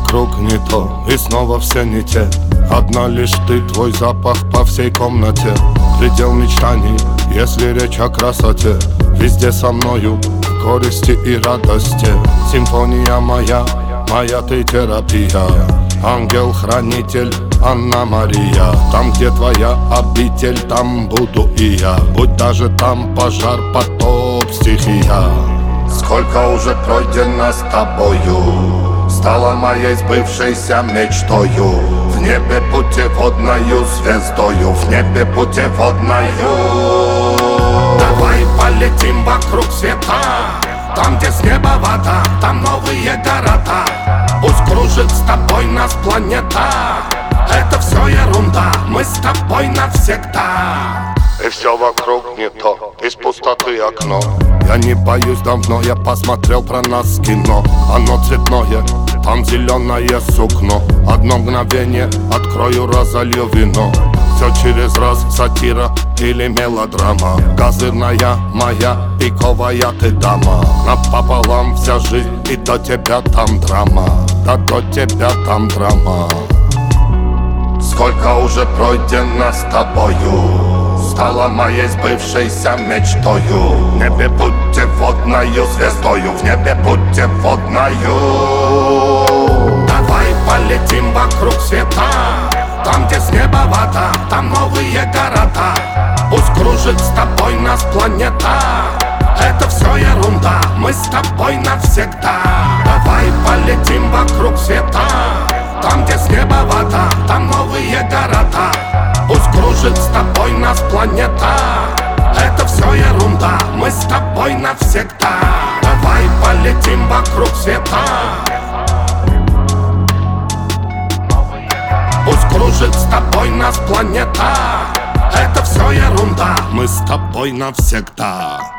вокруг не то, и снова все не те. Одна лишь ты, твой запах по всей комнате. Предел мечтаний, если речь о красоте. Везде со мною, в горести и радости. Симфония моя, моя ты терапия. Ангел-хранитель, Анна-Мария. Там, где твоя обитель, там буду и я. Будь даже там пожар, потоп, стихия. Сколько уже пройдено с тобою, стала моей сбывшейся мечтою. В небе путеводною звездою, в небе путеводною. Давай полетим вокруг света, там, где с неба вода, там новые города. Пусть кружит с тобой нас планета. Это все ерунда, мы с тобой навсегда. И все вокруг не то, из пустоты окно. Я не боюсь давно, я посмотрел про нас кино. Оно цветное, там зеленое сукно. Одно мгновение, открою, разолью вино. Все через раз, сатира или мелодрама. Козырная моя, пиковая ты дама. Напополам вся жизнь, и до тебя там драма. Да до тебя там драма. Сколько уже пройдено с тобою, стала моей сбывшейся мечтою. В небе путеводною звездою, в небе путеводною. Давай полетим вокруг света, там, где с неба вода, там новые города. Пусть кружит с тобой нас планета. Это все ерунда, мы с тобой навсегда. Давай полетим вокруг света, там, где с неба вода, там новые города. Пусть кружит с тобой нас планета. Это все ерунда, мы с тобой навсегда. Давай полетим вокруг света. Пусть кружит с тобой нас планета. Это все ерунда, мы с тобой навсегда.